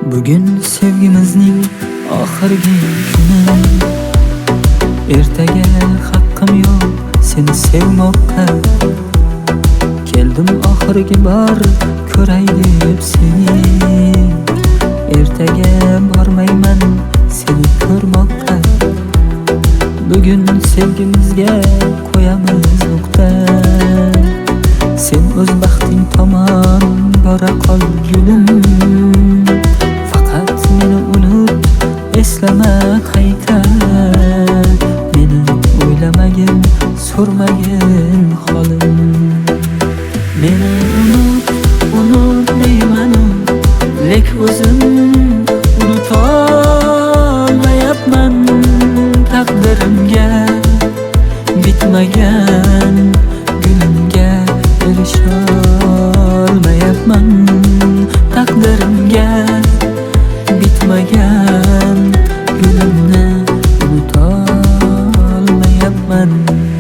Bugun sevgimizning oxirgi kuni. Ertaga haqqim yo'q seni sevmoqqa. Keldim oxirgi bor ko'ray deb seni. Ertaga bormayman seni ko'rmoqqa. Bugun sevgimizga qo'yamiz nuqta. Sen o'z baxting tomon bora qol gulim. Faqat meni unut, eslama qayta. Meni o'ylamagin, so'rmagin holim. Meni unut deyman, lek o'zim unutolmayapman. Taqdirimga bitmagan gulimga erisholmayapman. Taqdirimga bitmagan gulimni unutolmayapman.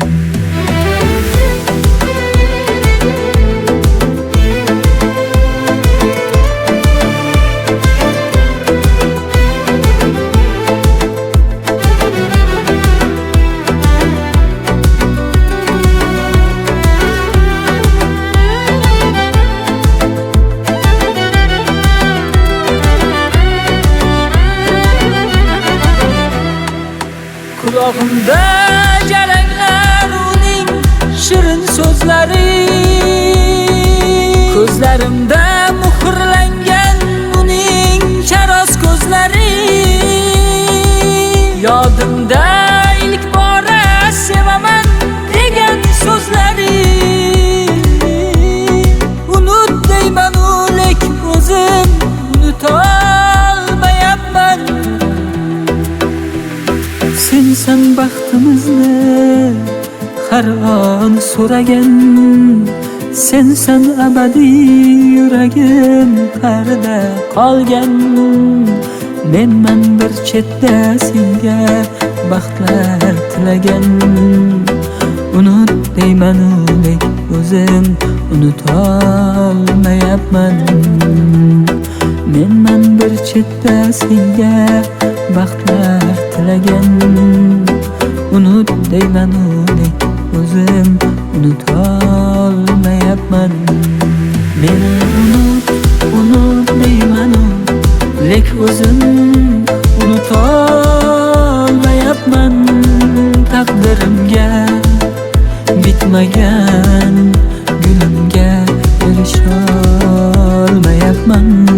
Kulog'imda jaranglar uning shirin so'zlari. Ko'zlarimda muhrlangan uning charos ko'zlari. Yodimda ilk bora sevaman degan so'zlari. Unut deyman lek o'zim unutolmayapman. Sensan baxtimizni har on so'ragan. Sensan abadiy yuragim qarida qolgan. Menman bir chetda senga baxtlar tilagan. Unut deyman lek o'zim unutolmayapman. Menman bir chetda senga baxtlar tilagan. Unut deyman lek o'zim unutolmayapman. Meni unut deyman lek o'zim unutolmayapman. Taqdirimga bitmagan gulimga erisholmayapman.